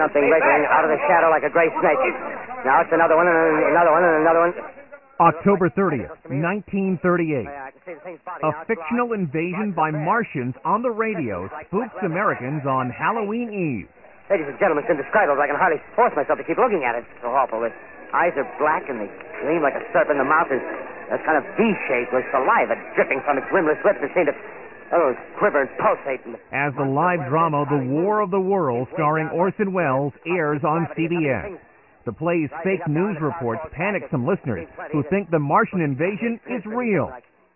something wriggling out of the shadow like a gray snake. Now it's another one, and another one, and another one. October 30th, 1938. A fictional invasion by Martians on the radio spooks Americans on Halloween Eve. Ladies and gentlemen, it's indescribable. I can hardly force myself to keep looking at it. It's so awful. The eyes are black, and they gleam like a serpent. The mouth is a kind of V-shape with saliva dripping from its rimless lips that seem to quiver and pulsate. As the live drama The War of the Worlds, starring Orson Welles, airs on CBS. The play's fake news reports panic some listeners who think the Martian invasion is real.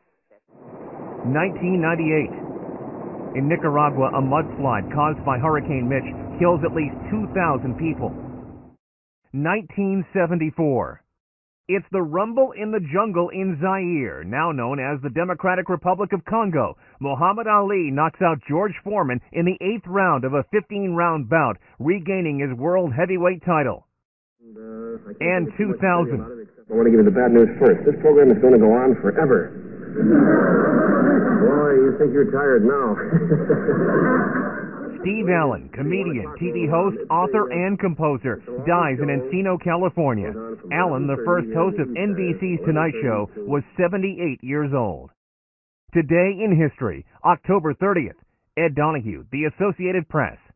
1998. In Nicaragua, a mudslide caused by Hurricane Mitch kills at least 2,000 people. 1974. It's the rumble in the jungle in Zaire, now known as the Democratic Republic of Congo. Muhammad Ali knocks out George Foreman in the 8th round of a 15-round bout, regaining his world heavyweight title. And 2000. I want to give you the bad news first. This program is going to go on forever. Boy, you think you're tired now. Steve Allen, comedian, TV host, author, and composer, dies in Encino, California. Allen, the first host of NBC's Tonight Show, was 78 years old. Today in history, October 30th. Ed Donahue, The Associated Press.